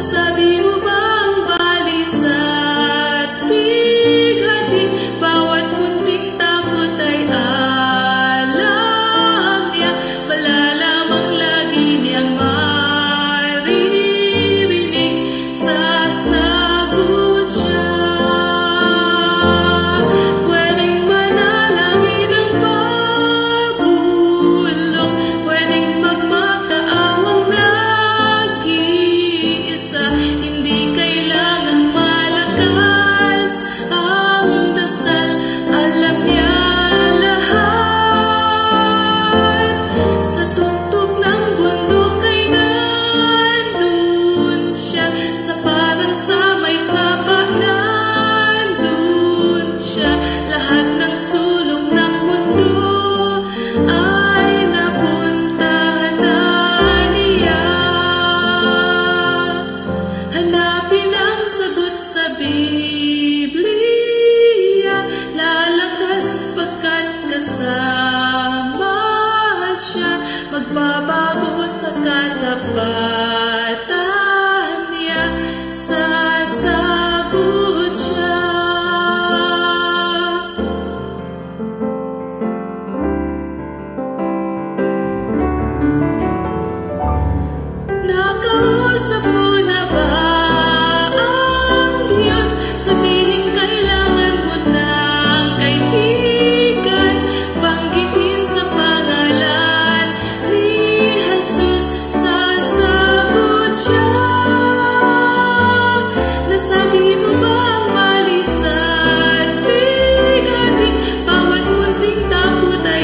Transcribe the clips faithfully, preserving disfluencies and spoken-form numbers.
Nasabi mo bang balisa't bighati, bawat munting takot ay alam niya, malalamang lagi niyang maririnig, sasagot siya. Pwedeng manalangin ang pabulong, pwedeng magmakaawang nag-iisa, hindi kailangang malakas ang dasal, alam niya lahat. Sa tuktok ng bundok ay nandun siya, sa parang sa may sapa nandun siya, lahat ng sulok ng mundo ay napuntahan na niya. Hanapin ang sagot sa Biblia, lalakas pagkat kasama siya, magbabago sa katapatan niya, sasagot siya. Nakausap mo na ba ang Diyos? Sabihin kailangan mo ng kaibigan, banggitin sa pangalan ni Jesus, sasagot siya. Nasabi mo ba ang balisa't bighati, bawat munting takot ay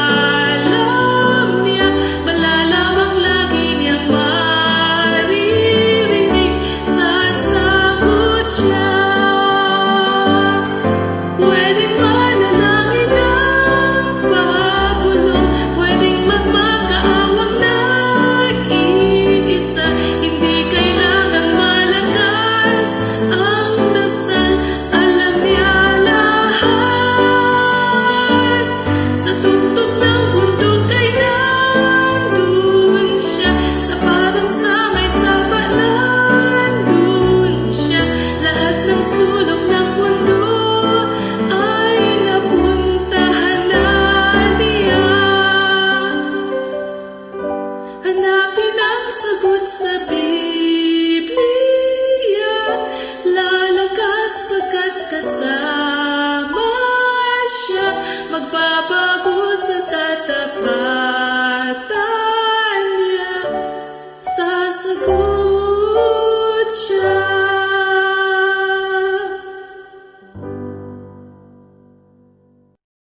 alam niya, malalamang lagi niyang maririnig, sasagot siya. Pwedeng manalangin ng pabulong, pwedeng magmakaawang nag-iisa, hindi kailangang malakas ang dasal, alam niya lahat. Sa tuktok ng bundok ay nandun siya, sa parang sa may sapa nandun siya, lahat ng sulok ng mundo ay napuntahan na niya. Hanapin ang sagot sa Biblia,